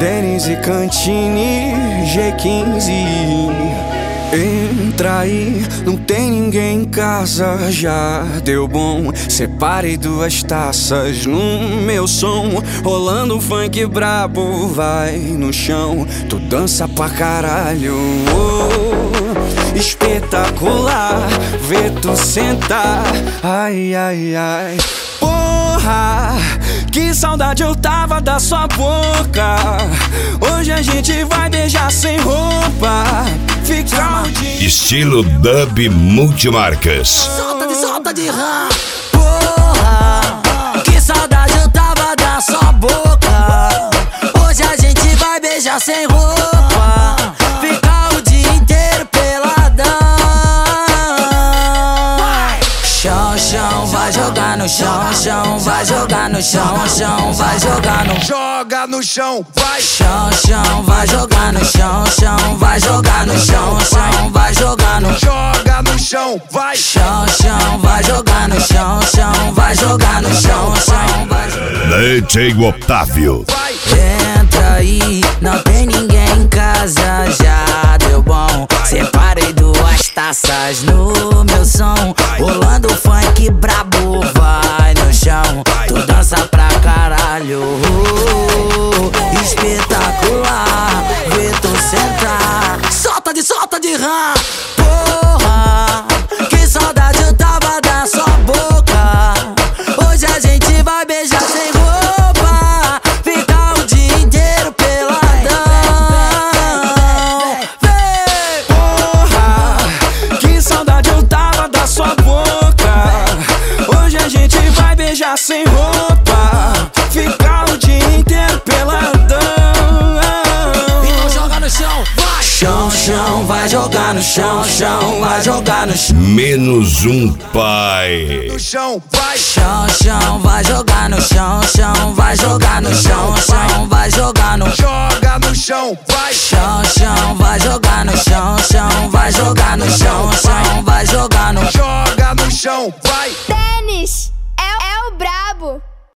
Denise Cantini, G15. Entra aí, não tem ninguém em casa, já deu bom. Separei 2 taças no meu som, rolando um funk brabo, vai no chão. Tu dança pra caralho, oh, espetacular, vê tu sentar. Ai, ai, ai, porra, que saudade eu tava da sua boca. Hoje a gente vai beijar sem roupa, ficar estilo dub multimarcas. Solta de rã. Porra, que saudade eu tava da sua boca. Hoje a gente vai beijar sem roupa, ficar o dia inteiro peladão. Chão, chão, vai jogar no chão, chão, vai jogar no chão, chão, vai jogar no joga no chão, vai chão, chão, vai jogar no chão, chão, vai jogar no chão, chão, vai jogar no joga no chão, vai chão, chão, vai jogar no chão, chão, vai jogar no chão, chão, vai DJ Otávio. Entra aí, não tem ninguém em casa, já deu bom. Separei 2 taças no meu som, rolando funk brabo, vai no chão. Tu dança pra caralho, espetacular, vê tu sentar. Solta de rã. Porra, que saudade eu tava da sua boca. Hoje a gente vai beijar sem roupa, ficar o dia inteiro peladão. Vem. porra, que saudade eu tava da sua boca. Hoje a gente vai beijar sem roupa, ficar o dia inteiro peladão. Então joga no chão, vai. Chão, chão, vai jogar no chão, chão, vai jogar no chão. Menos um pai. no chão, vai Chão, chão, vai jogar no chão, chão, vai jogar no chão, chão, vai jogar no joga no chão, vai chão, chão,